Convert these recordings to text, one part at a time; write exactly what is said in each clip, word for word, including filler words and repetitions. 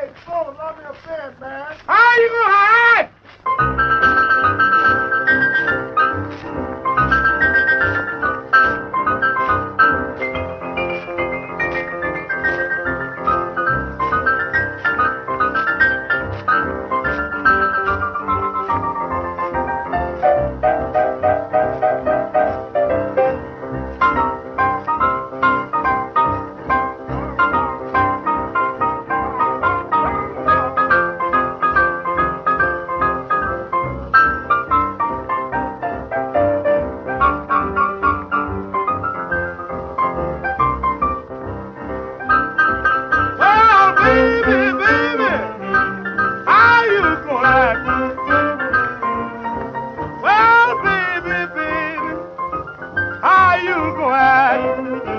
Hey, Bo, love me a bed, man. How you gonna hide? Well, baby, baby, how you gonna act? Well, baby, baby, how you gonna act?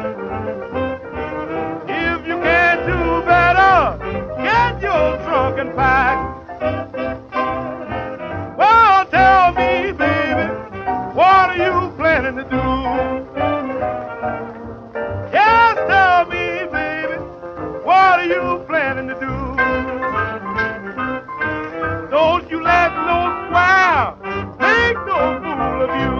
If you can't do better, get your trunk and pack. Well, tell me, baby, what are you planning to do? Yes, tell me, baby, what are you planning to do? Don't you let no square make no fool of you.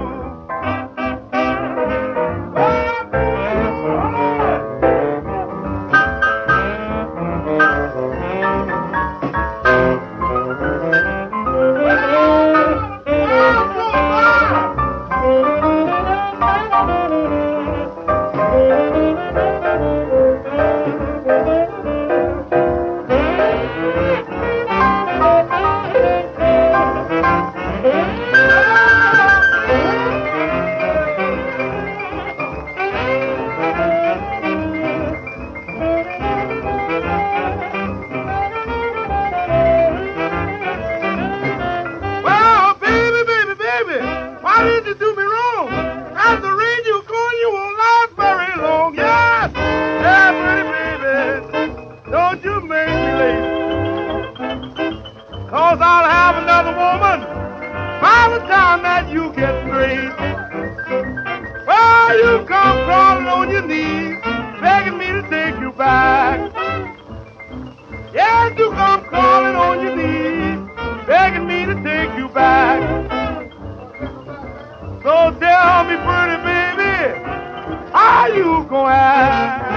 Well, baby, baby, baby, why did you do me wrong? At the rate you're going, you won't last very long. Yes, yeah, pretty baby, don't you make me late. Cause I'll have another woman by the time that you get straight. Well, you come crawling on your knees, begging me to take you back. Yes, you come crawling on your knees, begging me to take you back. So tell me, pretty baby, how you gonna act?